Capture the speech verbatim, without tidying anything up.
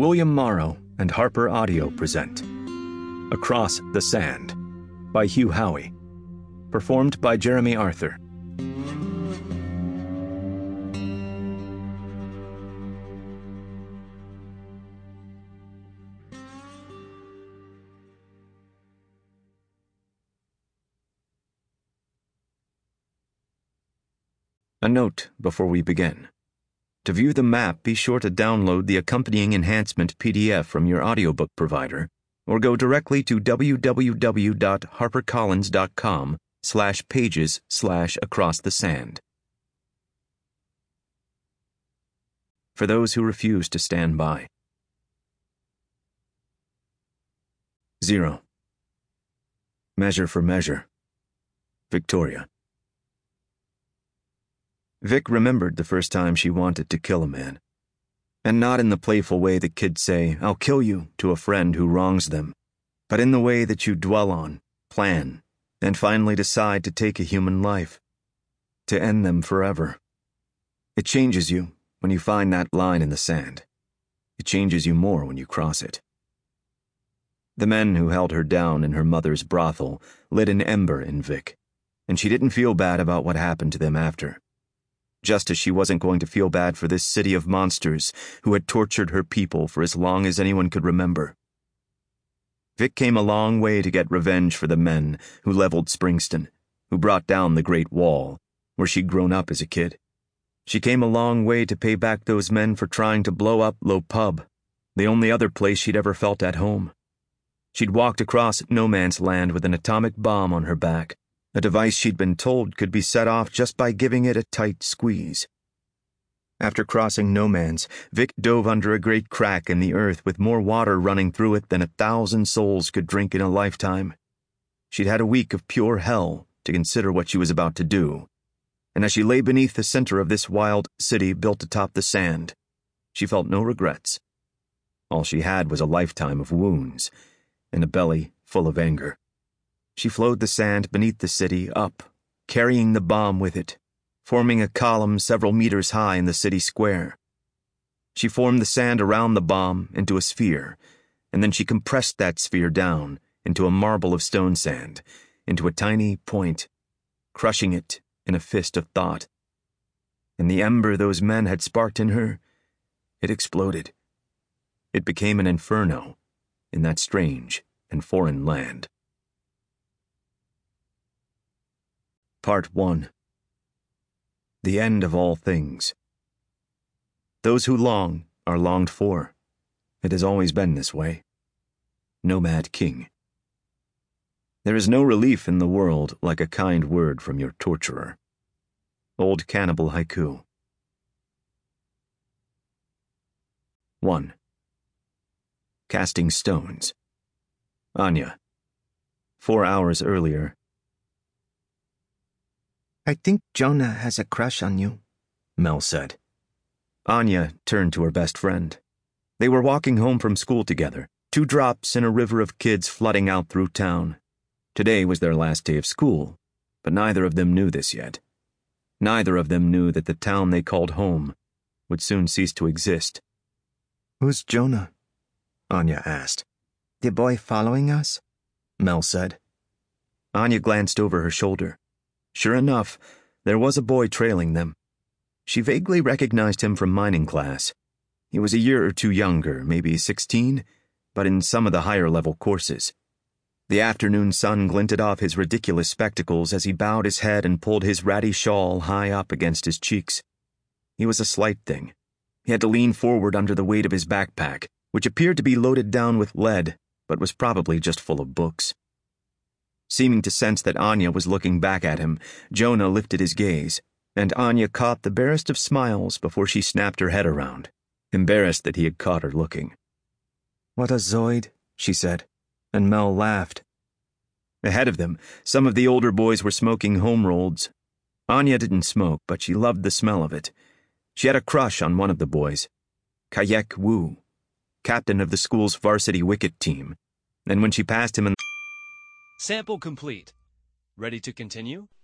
William Morrow and Harper Audio present Across the Sand by Hugh Howey. Performed by Jeremy Arthur. A note before we begin. To view the map, be sure to download the accompanying enhancement P D F from your audiobook provider, or go directly to www.harpercollins.com slash pages slash across the sand. For those who refuse to stand by. Zero. Measure for measure. Victoria. Vic remembered the first time she wanted to kill a man. And not in the playful way that kids say, "I'll kill you," to a friend who wrongs them, but in the way that you dwell on, plan, and finally decide to take a human life, to end them forever. It changes you when you find that line in the sand. It changes you more when you cross it. The men who held her down in her mother's brothel lit an ember in Vic, and she didn't feel bad about what happened to them after. Just as she wasn't going to feel bad for this city of monsters who had tortured her people for as long as anyone could remember. Vic came a long way to get revenge for the men who leveled Springston, who brought down the Great Wall, where she'd grown up as a kid. She came a long way to pay back those men for trying to blow up Low Pub, the only other place she'd ever felt at home. She'd walked across no man's land with an atomic bomb on her back, a device she'd been told could be set off just by giving it a tight squeeze. After crossing no man's, Vic dove under a great crack in the earth with more water running through it than a thousand souls could drink in a lifetime. She'd had a week of pure hell to consider what she was about to do, and as she lay beneath the center of this wild city built atop the sand, she felt no regrets. All she had was a lifetime of wounds and a belly full of anger. She flowed the sand beneath the city up, carrying the bomb with it, forming a column several meters high in the city square. She formed the sand around the bomb into a sphere, and then she compressed that sphere down into a marble of stone sand, into a tiny point, crushing it in a fist of thought. And the ember those men had sparked in her, it exploded. It became an inferno in that strange and foreign land. Part one. The End of All Things. Those who long are longed for. It has always been this way. Nomad King. There is no relief in the world like a kind word from your torturer. Old Cannibal Haiku. one. Casting stones. Anya. Four hours earlier. "I think Jonah has a crush on you," Mel said. Anya turned to her best friend. They were walking home from school together, two drops in a river of kids flooding out through town. Today was their last day of school, but neither of them knew this yet. Neither of them knew that the town they called home would soon cease to exist. "Who's Jonah?" Anya asked. "The boy following us?" Mel said. Anya glanced over her shoulder. Sure enough, there was a boy trailing them. She vaguely recognized him from mining class. He was a year or two younger, maybe sixteen, but in some of the higher-level courses. The afternoon sun glinted off his ridiculous spectacles as he bowed his head and pulled his ratty shawl high up against his cheeks. He was a slight thing. He had to lean forward under the weight of his backpack, which appeared to be loaded down with lead, but was probably just full of books. Seeming to sense that Anya was looking back at him, Jonah lifted his gaze, and Anya caught the barest of smiles before she snapped her head around, embarrassed that he had caught her looking. "What a zoid," she said, and Mel laughed. Ahead of them, some of the older boys were smoking home-rolleds. Anya didn't smoke, but she loved the smell of it. She had a crush on one of the boys, Kayak Wu, captain of the school's varsity wicket team, and when she passed him in Sample complete. Ready to continue?